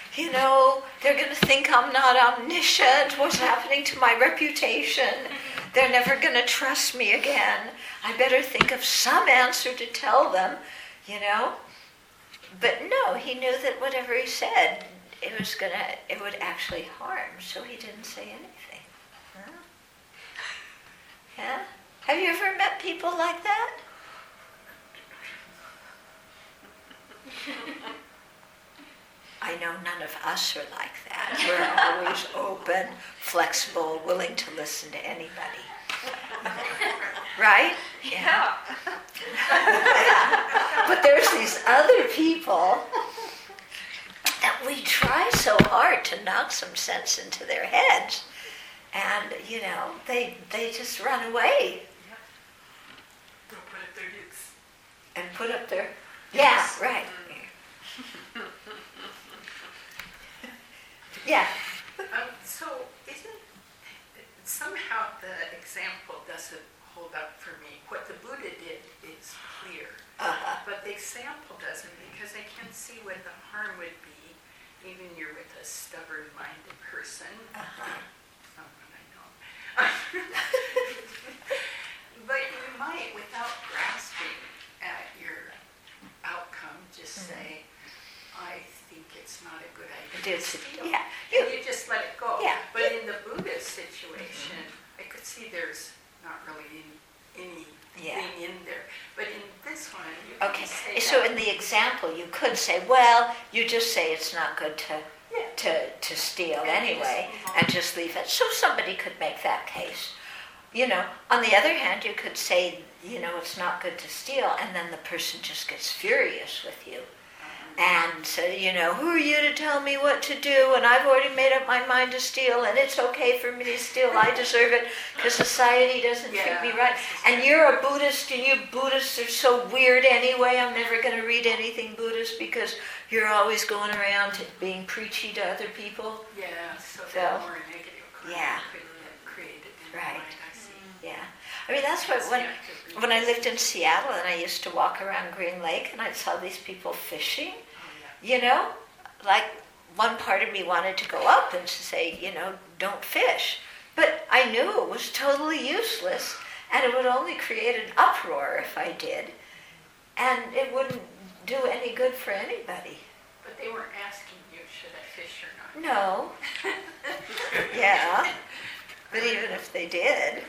they're going to think I'm not omniscient. What's happening to my reputation? They're never going to trust me again. I better think of some answer to tell them, you know. But no, he knew that whatever he said, it would actually harm, so he didn't say anything. Huh? Yeah? Have you ever met people like that? I know none of us are like that. We're always open, flexible, willing to listen to anybody. Right? Yeah. But there's these other people that we try so hard to knock some sense into their heads, and, you know, they just run away. They'll put up their dukes. And put up their... Yeah, right. Yeah. So isn't somehow the example doesn't hold up for me. What the Buddha did is clear, but the example doesn't, because I can't see what the harm would be. Even you're with a stubborn-minded person. Someone I know. But you might, without grasping at your outcome, just say, I think it's not a good idea to steal. Yeah. And you just let it go. Yeah. But in the Buddha situation, I could see there's not really anything in there. But in this one, you can say so that. in the example, you could say, well, you just say it's not good to steal anyway, and just leave it. So somebody could make that case. You know, on the other hand, you could say, you know, it's not good to steal, and then the person just gets furious with you. And say, you know, who are you to tell me what to do? And I've already made up my mind to steal, and it's okay for me to steal. I deserve it because society doesn't treat me right. And you're a Buddhist, and you Buddhists are so weird anyway. I'm never going to read anything Buddhist because you're always going around being preachy to other people. Yeah, so that more negative could get created in the mind, I see. Yeah. I mean, that's why when I lived in Seattle and I used to walk around Green Lake and I saw these people fishing, you know, like one part of me wanted to go up and say, you know, don't fish. But I knew it was totally useless and it would only create an uproar if I did. And it wouldn't do any good for anybody. But they weren't asking you, should I fish or not? No. Yeah. But even if they did.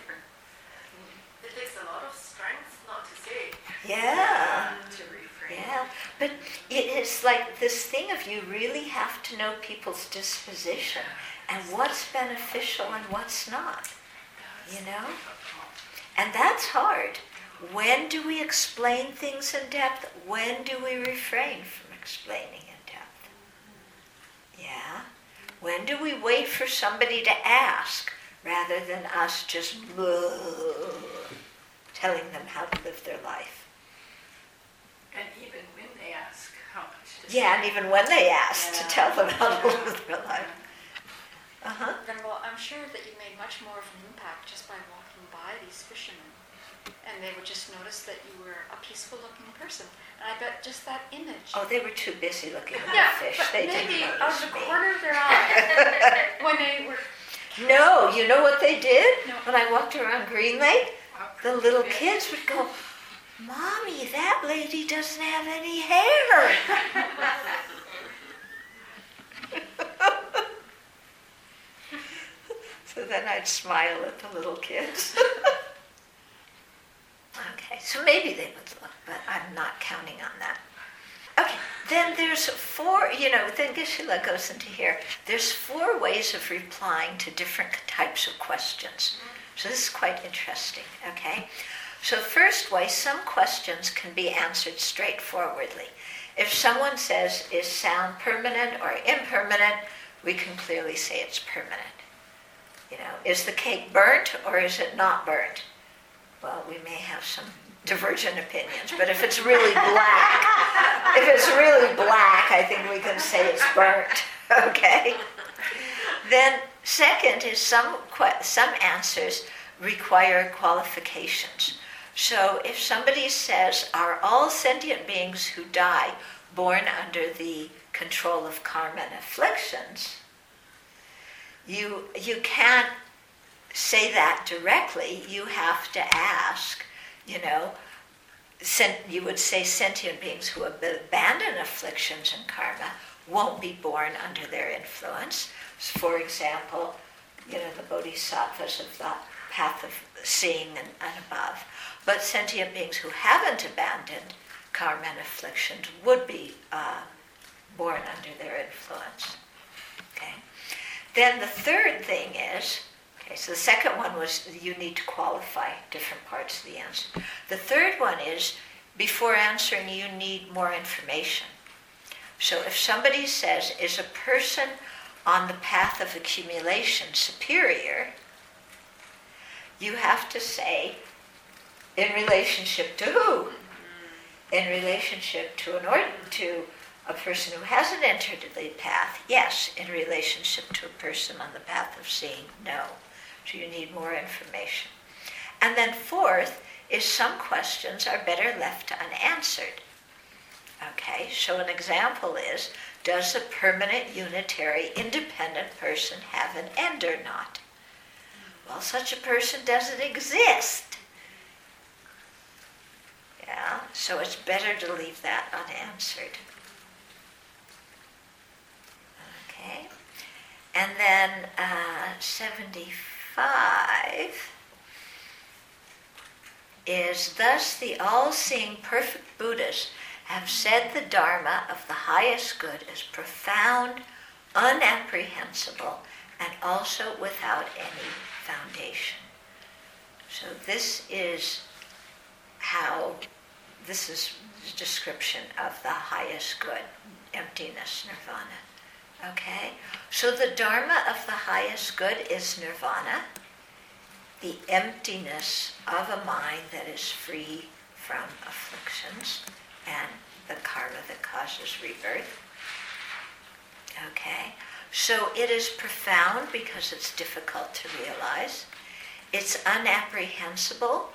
It takes a lot of strength not to say. Yeah. To refrain. Yeah. But it is like this thing of you really have to know people's disposition and what's beneficial and what's not. You know? And that's hard. When do we explain things in depth? When do we refrain from explaining in depth? Yeah. When do we wait for somebody to ask rather than us just telling them how to live their life? And even when they ask how much to Yeah, and even when they ask to tell them how to live their life. Venerable, I'm sure that you made much more of an impact just by walking by these fishermen. And they would just notice that you were a peaceful-looking person. And I bet just that image. Oh, they were too busy looking at Yeah, the fish. but They maybe didn't out of notice the me. corner of their eye, when they were... No, you know what they did? No. When I walked around Green Lake, the little kids would go, Mommy, that lady doesn't have any hair. So then I'd smile at the little kids. Okay, so maybe they would look, but I'm not counting on that. Okay, then there's then Geshe-la goes into here. There's 4 ways of replying to different types of questions. So this is quite interesting, okay? So first way, some questions can be answered straightforwardly. If someone says, is sound permanent or impermanent, we can clearly say it's permanent. You know, is the cake burnt or is it not burnt? Well, we may have some divergent opinions, but if it's really black, I think we can say it's burnt, okay? Then second is some answers require qualifications. So if somebody says, are all sentient beings who die born under the control of karma and afflictions, you can't say that directly, you have to ask, you would say sentient beings who abandon afflictions and karma won't be born under their influence. For example, the bodhisattvas of the path of seeing and above. But sentient beings who haven't abandoned karma and afflictions would be born under their influence. Okay. Then the third thing is, so the second one was you need to qualify different parts of the answer. The third one is, before answering, you need more information. So if somebody says, is a person on the path of accumulation superior, you have to say, in relationship to who? In relationship to a person who hasn't entered the path, yes. In relationship to a person on the path of seeing, no. So you need more information. And then fourth is some questions are better left unanswered. Okay, so an example is, does a permanent, unitary, independent person have an end or not? Well, such a person doesn't exist. Yeah, so it's better to leave that unanswered. Okay, and then 75 is, thus the all-seeing perfect Buddhas have said the Dharma of the highest good is profound, unapprehensible, and also without any foundation. So this is the description of the highest good, emptiness, nirvana. Okay? So the Dharma of the highest good is nirvana, the emptiness of a mind that is free from afflictions and the karma that causes rebirth. Okay? So it is profound because it's difficult to realize. It's unapprehensible.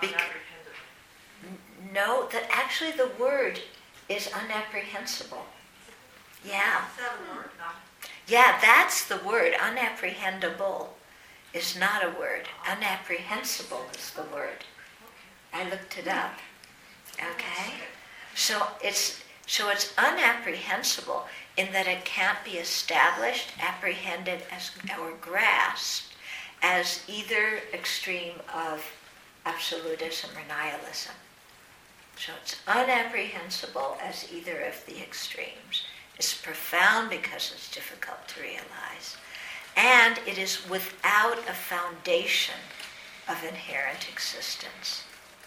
No, that actually the word is unapprehensible. Yeah. Is that a word? Yeah, that's the word. Unapprehendable is not a word. Unapprehensible is the word. I looked it up. Okay? So it's unapprehensible in that it can't be established, apprehended, or grasped as either extreme of absolutism or nihilism. So it's unapprehensible as either of the extremes. It's profound because it's difficult to realize. And it is without a foundation of inherent existence.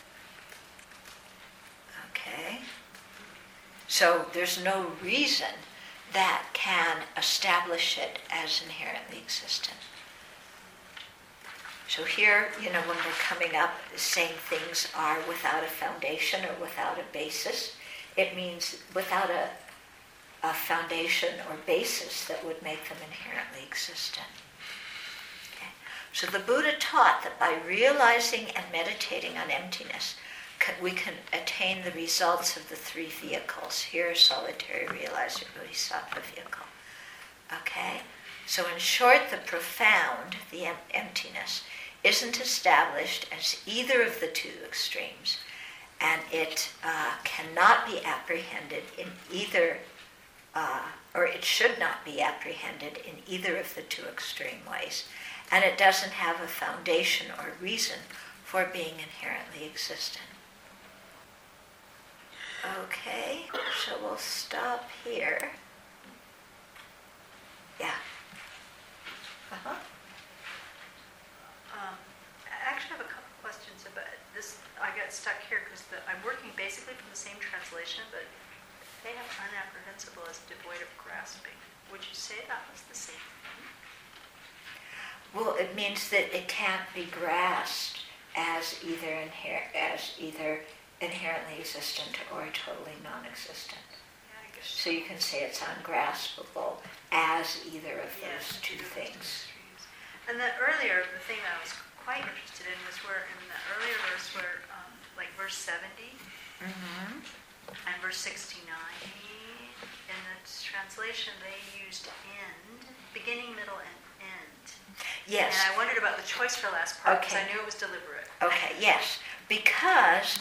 Okay? So there's no reason that can establish it as inherently existent. So here, when we're coming up saying things are without a foundation or without a basis, it means without a foundation or basis that would make them inherently existent. Okay. So the Buddha taught that by realizing and meditating on emptiness, we can attain the results of the three vehicles. Here, solitary realizer, bodhisattva vehicle. Okay? So in short, the profound, the emptiness, isn't established as either of the two extremes, and it cannot be apprehended in either, or it should not be apprehended in either of the two extreme ways, and it doesn't have a foundation or reason for being inherently existent. Okay, so we'll stop here. Yeah. Uh-huh. I actually have a couple questions about this. I got stuck here because I'm working basically from the same translation, but they have unapprehensible as devoid of grasping. Would you say that was the same thing? Well, it means that it can't be grasped as either inherently existent or totally non-existent. Yeah, I guess. So you can say it's ungraspable as either of those two things. And the thing that I was quite interested in was where in the earlier verse where, like verse 70 and verse 69, in the translation they used end, beginning, middle, and end. Yes. And I wondered about the choice for last part, because Okay. I knew it was deliberate. Okay, yes. Because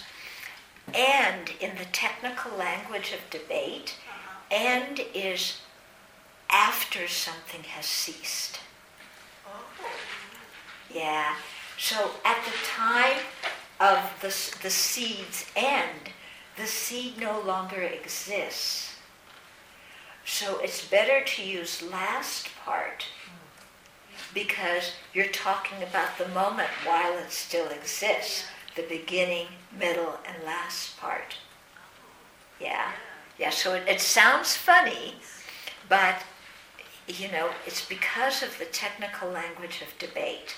and in the technical language of debate, and is after something has ceased. Oh. Yeah. So at the time of the seed's end, the seed no longer exists. So it's better to use last part because you're talking about the moment while it still exists, the beginning, middle, and last part. Yeah. Yeah, so it sounds funny, but, it's because of the technical language of debate.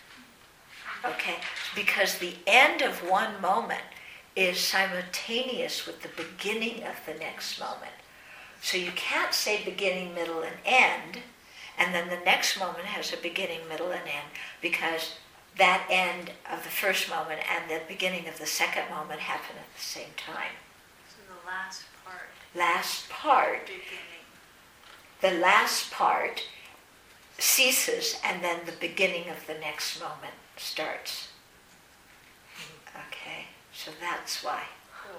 Okay? Because the end of one moment is simultaneous with the beginning of the next moment. So you can't say beginning, middle, and end, and then the next moment has a beginning, middle, and end, because that end of the first moment and the beginning of the second moment happen at the same time. So the last part. Last part, Beginning. the last part ceases, and then the beginning of the next moment starts. Okay, so that's why. Cool.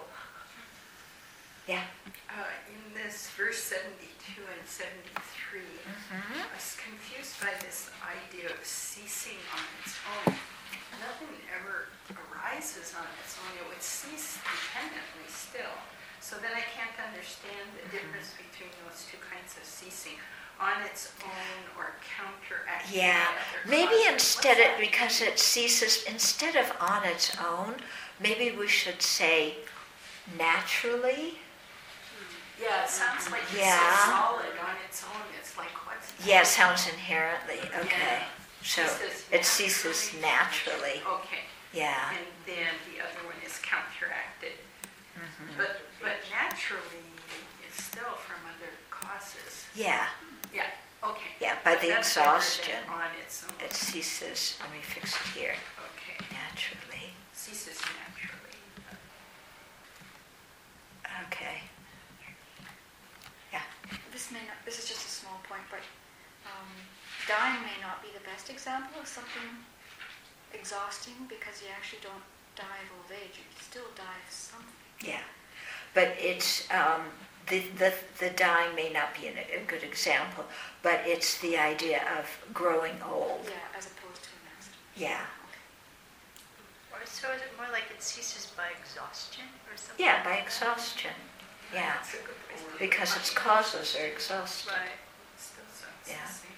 Yeah. In this verse 72 and 73, I was confused by this idea of ceasing on its own. Nothing ever arises on its own. It would cease dependently still. So then I can't understand the difference between those two kinds of ceasing. On its own or counteracting. Yeah, other maybe causes. instead What's that? because it ceases, instead of on its own, maybe we should say naturally. Yeah, it sounds like it's Yeah. so solid on its own. It's like what's that? Yeah, it sounds inherently, okay. Yeah. So Ceases it ceases naturally. Okay. Yeah. And then the other one is counteracted. Mhm. But naturally, it's still from other causes. Yeah, Yeah, okay. yeah, by the That's better than exhaustion, on its own. it ceases, let me fix it here, Okay, naturally. ceases naturally. Okay. This is just a small point, but dying may not be the best example of something exhausting because you actually don't die of old age. You still die of something. Yeah, but it's the dying may not be a good example, but it's the idea of growing old. Yeah, as opposed to an accident. Yeah, Or so is it more like it ceases by exhaustion or something? yeah, by exhaustion. Yeah, That's a good point. because its causes are exhausted. Right. Still sounds Yeah. the same.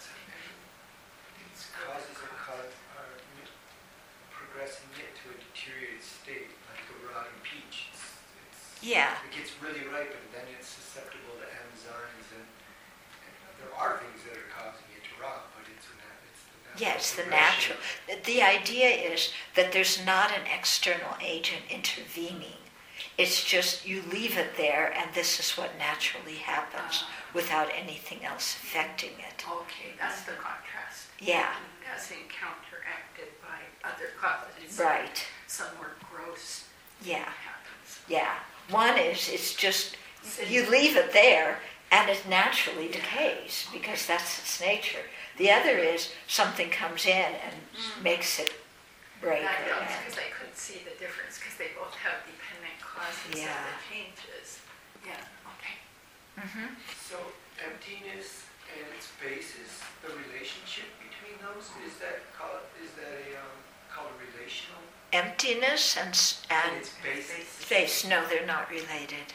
Its causes are progressing it to a deteriorated state, like a rotten peach. Yeah, It gets really ripe and then it's susceptible to enzymes and there are things that are causing it to rot, but it's the natural. yeah, it's the progression. natural. The idea is that there's not an external agent intervening. It's just you leave it there and this is what naturally happens without anything else affecting it. Okay, that's the contrast. Yeah, As in counteracted by other causes. right. Some more gross Yeah, happens. yeah. One is it's just you leave it there and it naturally decays because that's its nature. The other is something comes in and makes it break That or helps end. because I couldn't see the difference because they both have dependent causes Yeah. of the changes. Yeah, okay. Mm-hmm. So emptiness and space is the relationship between those? Is that called a relational? Emptiness and Its basis? space, no, they're not related.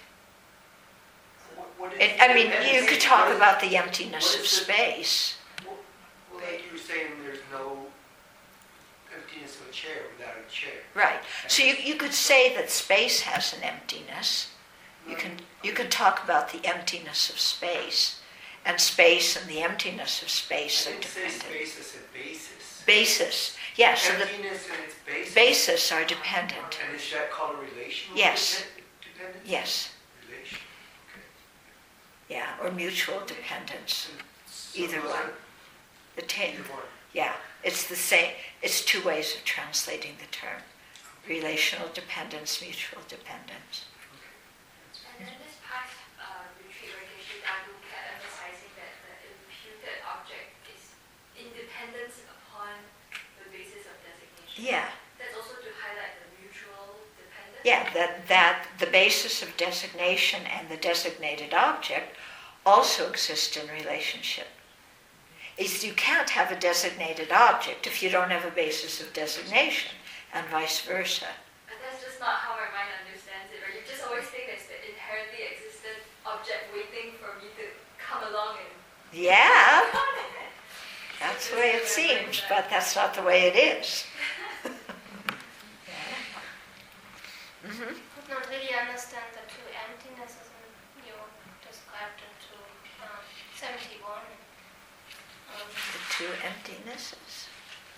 What is I mean, you could talk what is- about the emptiness what of is the- space. Well, like you were saying, there's no emptiness of a chair without a chair. Right. So you could say that space has an emptiness. You can talk about the emptiness of space. And space and the emptiness of space I are didn't say dependent. space, I said basis. Basis. Yeah, so the Emptiness and its basis. basis are dependent. And is that called a relational Yes. dependence? Yes. Relation. Okay. Yeah, or mutual dependence. So Either those one. are- Either one. Yeah, it's the same. It's two ways of translating the term. Relational dependence, mutual dependence. And then this past retreat where Geshe Dagu kept emphasizing that the imputed object is independence Yeah. That's also to highlight the mutual dependence. Yeah, that the basis of designation and the designated object also exist in relationship. You can't have a designated object if you don't have a basis of designation, and vice versa. But that's just not how my mind understands it, right? You just always think there's the inherently existent object waiting for me to come along and... Yeah, that's the way it seems, but that's not the way it is. I could not really understand the two emptinesses you described in 71. The two emptinesses.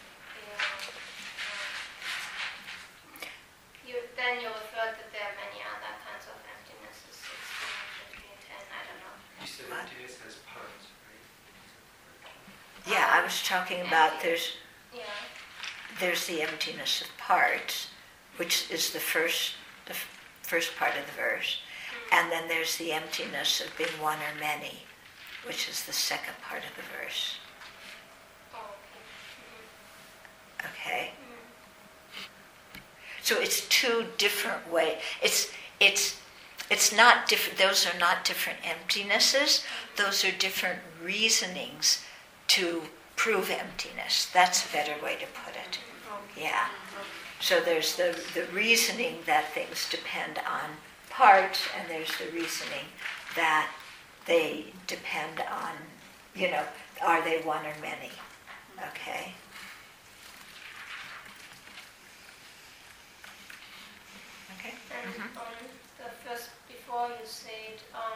Then you referred that there are many other kinds of emptinesses, 16, 15, 10, I don't know. You said emptiness has parts, right? Yeah, I was talking about there's Yeah. the emptiness of parts, which is the first part of the verse, and then there's the emptiness of being one or many, which is the second part of the verse. Oh, Okay. So it's two different ways. It's not different. Those are not different emptinesses. Those are different reasonings to prove emptiness. That's a better way to put it. Yeah. So there's the reasoning that things depend on parts, and there's the reasoning that they depend on, are they one or many? Okay. Okay. And the first, before you said,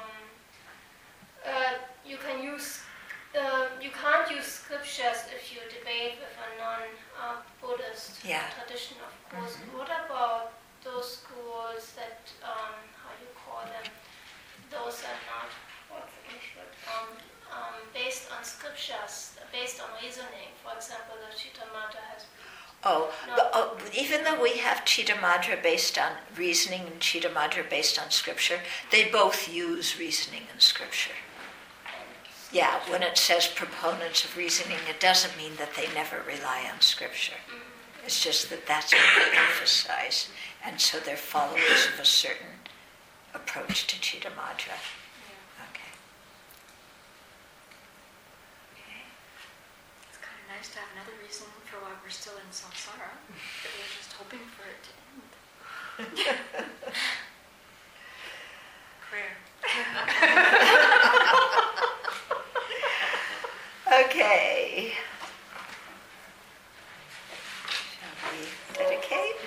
you can't use scriptures if you debate with a non-Buddhist tradition, of course. What about those schools that, how you call them, those are not, what's the English word, based on scriptures, based on reasoning? For example, the Chittamatra has... Even though we have Chittamatra based on reasoning and Chittamatra based on scripture, they both use reasoning and scripture. Yeah, when it says proponents of reasoning, it doesn't mean that they never rely on scripture. It's just that that's what they emphasize. And so they're followers of a certain approach to Chittamatra. Okay. It's kind of nice to have another reason for why we're still in samsara. That we're just hoping for it to end. Prayer. Okay. Shall we dedicate?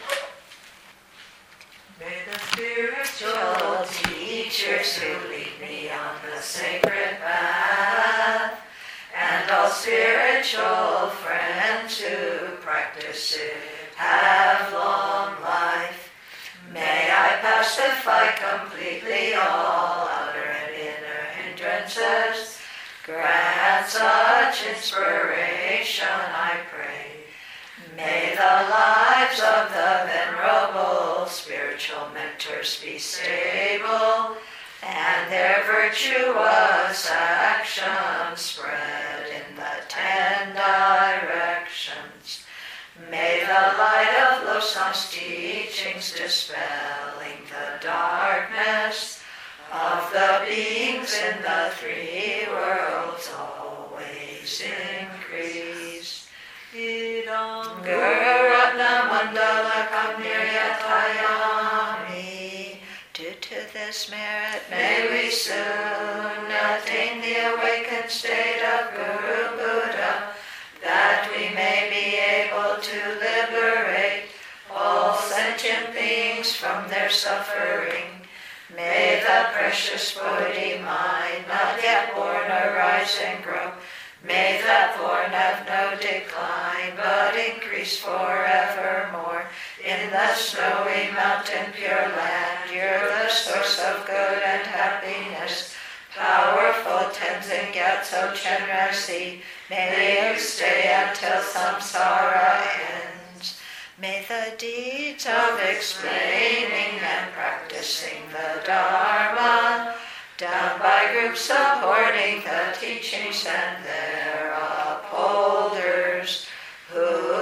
May the spiritual teachers who lead me on the sacred path, and all spiritual friends who practice it, have long life. May I pacify completely all outer and inner hindrances. Grant such inspiration, I pray. May the lives of the venerable spiritual mentors be stable, and their virtuous actions spread in the 10 directions. May the light of Losang's teachings dispelling the darkness of the beings in the 3 worlds always increase. Idam Guru Ratna Mandala Kamniryatayami. Due to this merit, may we soon attain the awakened state of Guru Buddha, that we may be able to liberate all sentient beings from their suffering. May the precious Bodhi mind, not yet born, arise and grow. May that born have no decline, but increase forevermore. In the snowy mountain pure land, you're the source of good and happiness. Powerful Tenzin Gyatso Chenrezig, may you stay until samsara ends. May the deeds of explaining and practicing the Dharma, done by groups supporting the teachings and their upholders, who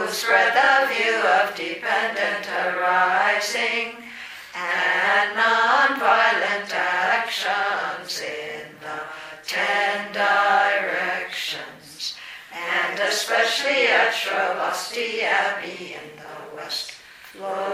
who spread the view of dependent arising and non-violent actions in the 10 directions, and especially at Shravasti Abbey in the west. Lord